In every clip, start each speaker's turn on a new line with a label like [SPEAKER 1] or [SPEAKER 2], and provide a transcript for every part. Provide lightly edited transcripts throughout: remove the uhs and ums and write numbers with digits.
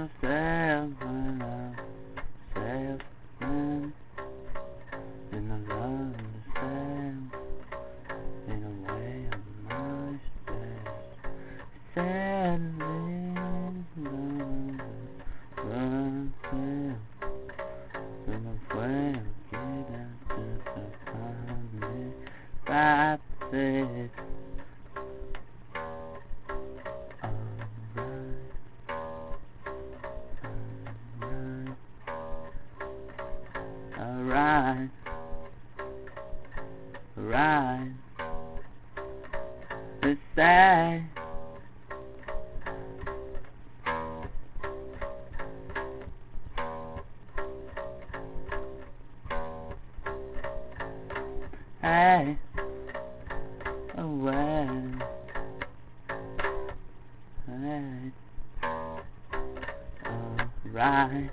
[SPEAKER 1] myself when I'm salesman, and I love myself in a way of my stress. Sadly, run hell, in a way of getting to the family. That's it. Alright, alright, it's sad. Hey, away, hey, alright.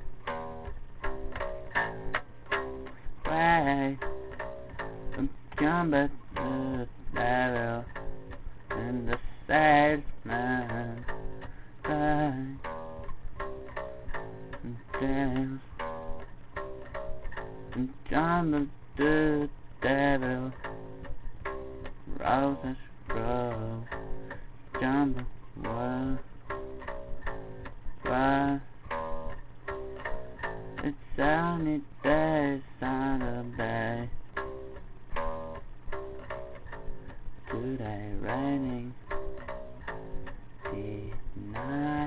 [SPEAKER 1] Way, I'm coming to the devil and the salesman. And James, I'm coming to the devil. Roses grow, jumble, what? It's sunny days on the bay. Today raining tonight.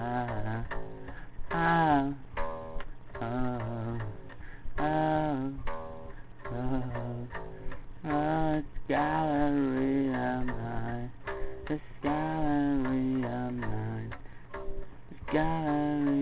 [SPEAKER 1] Oh, oh, oh, oh, oh, it's gallery of mine. It's gallery of mine. It's gallery.